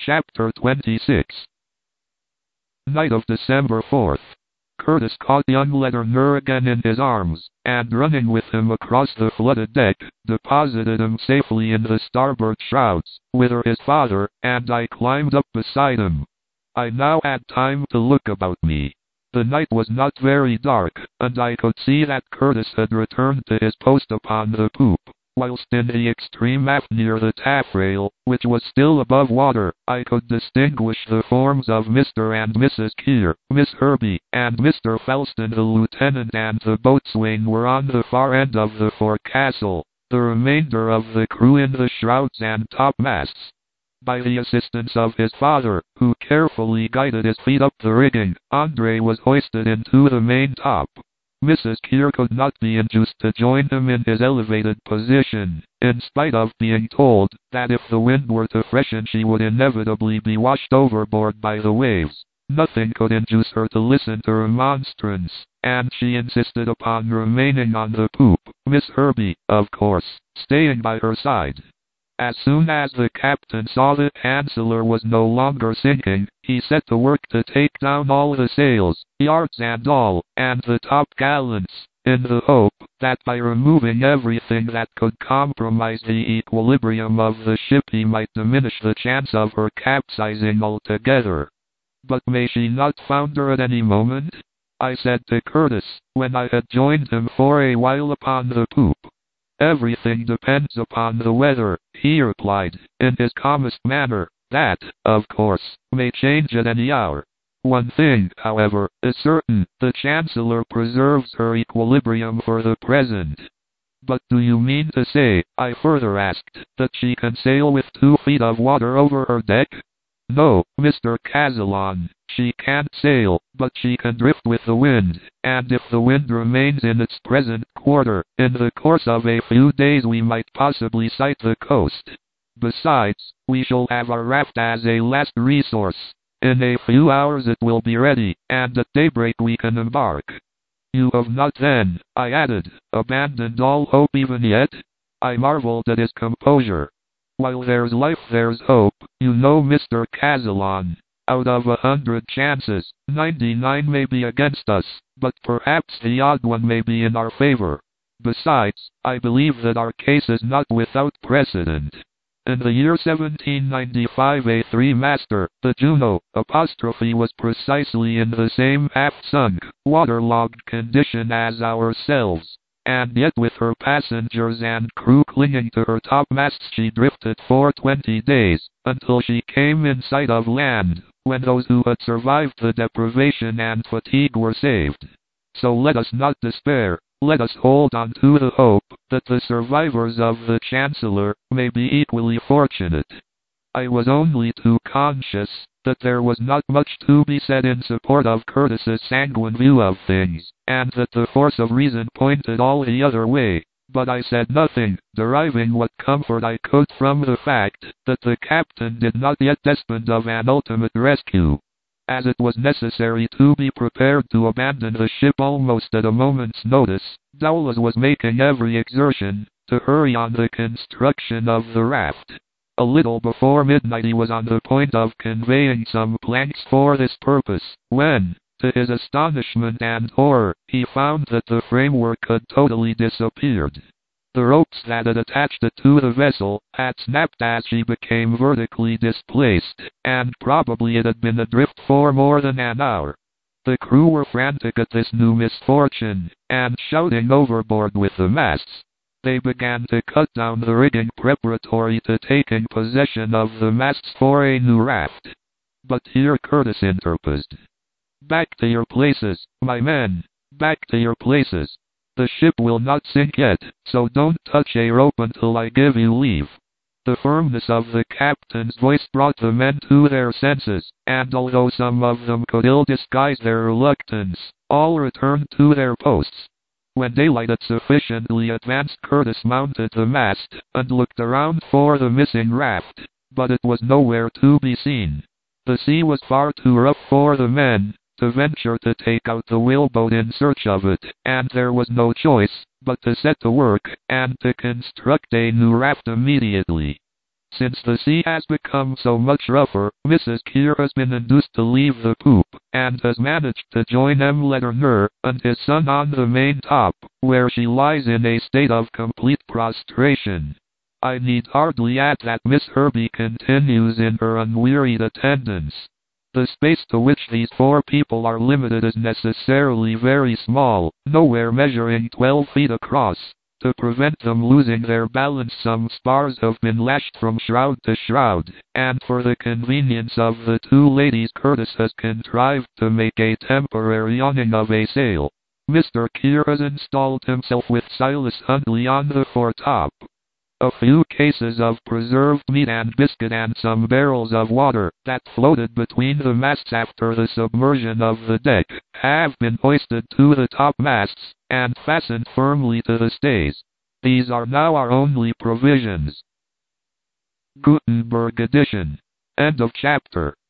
Chapter 26. Night of December 4th. Curtis caught young Lederner again in his arms, and running with him across the flooded deck, deposited him safely in the starboard shrouds, whither his father and I climbed up beside him. I now had time to look about me. The night was not very dark, and I could see that Curtis had returned to his post upon the poop, whilst in the extreme aft near the taffrail, which was still above water, I could distinguish the forms of Mr. and Mrs. Keir, Miss Herbie, and Mr. Felston. The lieutenant and the boatswain were on the far end of the forecastle, the remainder of the crew in the shrouds and topmasts. By the assistance of his father, who carefully guided his feet up the rigging, Andre was hoisted into the main top. Mrs. Keir could not be induced to join him in his elevated position, in spite of being told that if the wind were to freshen she would inevitably be washed overboard by the waves. Nothing could induce her to listen to remonstrance, and she insisted upon remaining on the poop, Miss Herbie, of course, staying by her side. As soon as the captain saw the Chancellor was no longer sinking, he set to work to take down all the sails, yards and all, and the topgallants, in the hope that by removing everything that could compromise the equilibrium of the ship he might diminish the chance of her capsizing altogether. "But may she not founder at any moment?" I said to Curtis, when I had joined him for a while upon the poop. "Everything depends upon the weather," he replied, in his calmest manner. "That, of course, may change at any hour. One thing, however, is certain: the Chancellor preserves her equilibrium for the present." "But do you mean to say," I further asked, "that she can sail with 2 feet of water over her deck?" "No, Mr. Kazallon, she can't sail, but she can drift with the wind, and if the wind remains in its present quarter, in the course of a few days we might possibly sight the coast. Besides, we shall have our raft as a last resource. In a few hours it will be ready, and at daybreak we can embark." "You have not then," I added, "abandoned all hope even yet?" I marveled at his composure. "While there's life there's hope, you know, Mr. Kazallon. Out of 100 chances, 99 may be against us, but perhaps the odd one may be in our favor. Besides, I believe that our case is not without precedent. In the year 1795 a 3-master, the Juno, was precisely in the same half-sunk, waterlogged condition as ourselves. And yet with her passengers and crew clinging to her topmasts she drifted for 20 days, until she came in sight of land, when those who had survived the deprivation and fatigue were saved. So let us not despair, let us hold on to the hope that the survivors of the Chancellor may be equally fortunate." I was only too conscious that there was not much to be said in support of Curtis's sanguine view of things, and that the force of reason pointed all the other way, but I said nothing, deriving what comfort I could from the fact that the captain did not yet despond of an ultimate rescue. As it was necessary to be prepared to abandon the ship almost at a moment's notice, Dowlas was making every exertion to hurry on the construction of the raft. A little before midnight he was on the point of conveying some planks for this purpose, when, to his astonishment and horror, he found that the framework had totally disappeared. The ropes that had attached it to the vessel had snapped as she became vertically displaced, and probably it had been adrift for more than an hour. The crew were frantic at this new misfortune, and shouting overboard with the masts, they began to cut down the rigging preparatory to taking possession of the masts for a new raft. But here Curtis interposed. "Back to your places, my men, back to your places. The ship will not sink yet, so don't touch a rope until I give you leave." The firmness of the captain's voice brought the men to their senses, and although some of them could ill disguise their reluctance, all returned to their posts. When daylight had sufficiently advanced, Curtis mounted the mast, and looked around for the missing raft, but it was nowhere to be seen. The sea was far too rough for the men to venture to take out the whaleboat in search of it, and there was no choice but to set to work and to construct a new raft immediately. Since the sea has become so much rougher, Mrs. Keir has been induced to leave the poop, and has managed to join M. Letter Nr. and his son on the main top, where she lies in a state of complete prostration. I need hardly add that Miss Herbey continues in her unwearied attendance. The space to which these 4 people are limited is necessarily very small, nowhere measuring 12 feet across. To prevent them losing their balance, some spars have been lashed from shroud to shroud, and for the convenience of the 2 ladies Curtis has contrived to make a temporary awning of a sail. Mr. Keir has installed himself with Silas Huntley on the foretop. A few cases of preserved meat and biscuit and some barrels of water that floated between the masts after the submersion of the deck have been hoisted to the topmasts and fastened firmly to the stays. These are now our only provisions. Gutenberg edition. End of chapter.